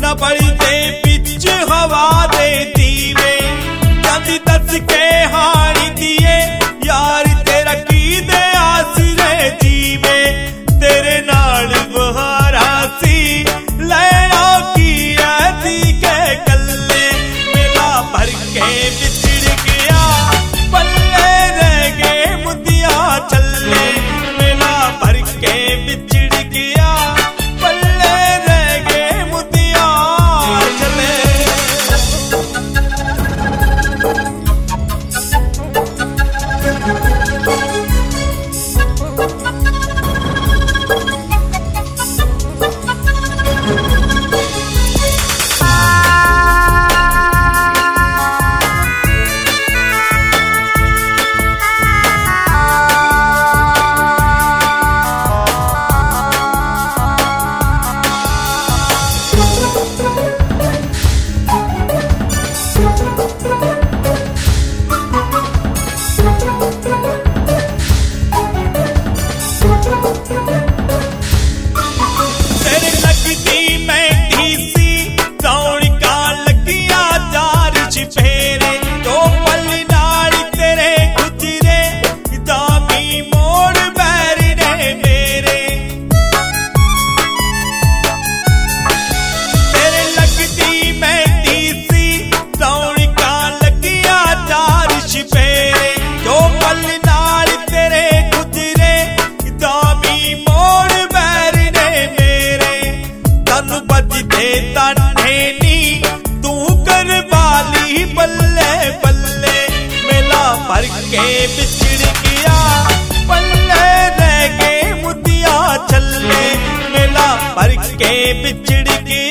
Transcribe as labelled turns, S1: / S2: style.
S1: रबड़ दे बिच हवा दे दीवे कदी दस के हारी दिए यार तेरा की दे आसरे जीवे तेरे नाल बहारा सी लैला की ऐसी के कल्ले मेला भर के बिछड़ गया पल्ले रह गए मुदिया चले मेला भर के बिछड़ गया पल्ले रह गए मुदिया चले। तू कर बाली बल्ले बल्ले मेला भर के बिछड़ गया पल्ले रह गए मुदिया चले मेला भर के बिछड़ गया।